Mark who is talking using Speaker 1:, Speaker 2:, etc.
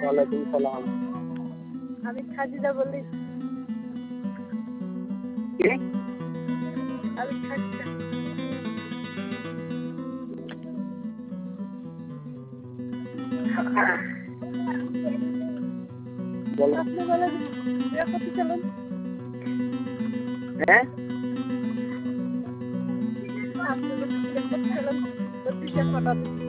Speaker 1: ওয়ালাইকুম সালাম।
Speaker 2: আমি খাদিজা বলি।
Speaker 1: কে?
Speaker 2: আমি খাদিজা।
Speaker 1: বলো।
Speaker 2: আপনি বলেন বিয়ে করতে চলেন।
Speaker 1: হ্যাঁ?
Speaker 2: আপনি বিয়ে করতে চলেন 25 টাকা